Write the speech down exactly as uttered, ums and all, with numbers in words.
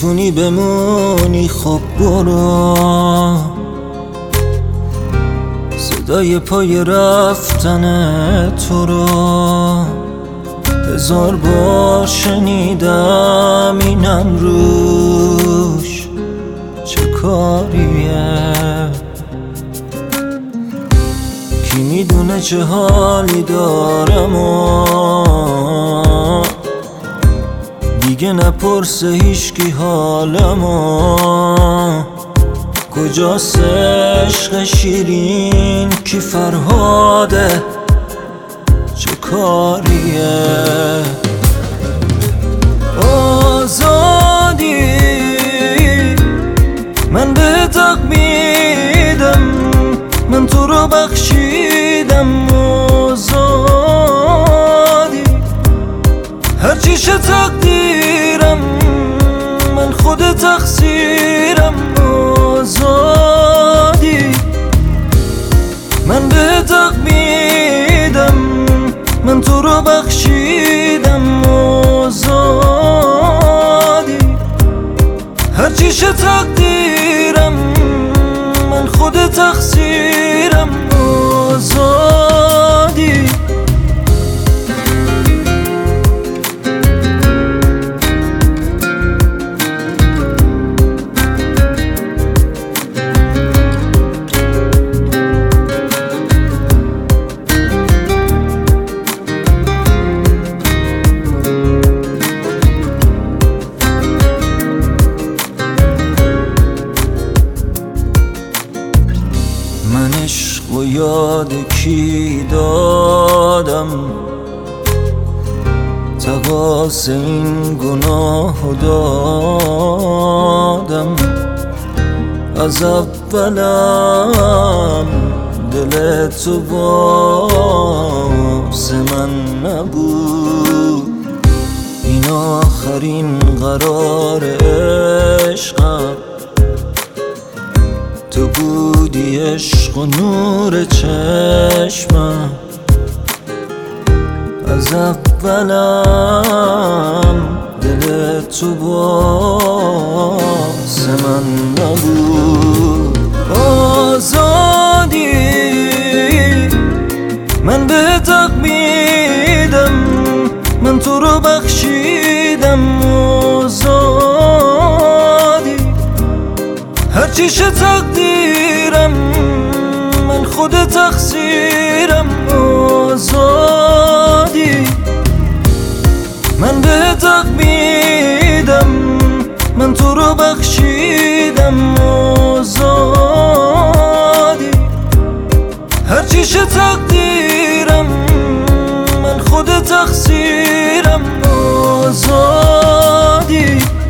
میتونی بمونی خب برو، صدای پای رفتن تو رو هزار بار شنیدم، اینم روش چه کاریه؟ کی میدونه چه حالی دارم و دیگه نپرسه هیچکی حالمو. کجاست عشق شیرین کی فرهاده چه کاریه؟ آزادی من به تق میدم، من تو رو بخشیدم. آزادی هرچی شه تقدیرم، من خود تقصیرم. آزادی من به تق میدم، من تو رو بخشیدم. آزادی هرچی شه تقدیرم، من خود تقصیرم. آزادی من عشق و یاد کی دادم، تقاص این گناه دادم. از اولم دل تو واسه من نبود، این آخرین قرار عشقم. تو بودی عشق و نور چشمم، از اولم دل تو واسه من نبود. آزادی من به تق میدم، من تو رو بخشیدم. آزادی هرچی شه تقدیرم، من خود تقصیرم. آزادی من به تق میدم، من تو رو بخشیدم. آزادی هرچی شه تقدیرم، من خود تقصیرم. آزادی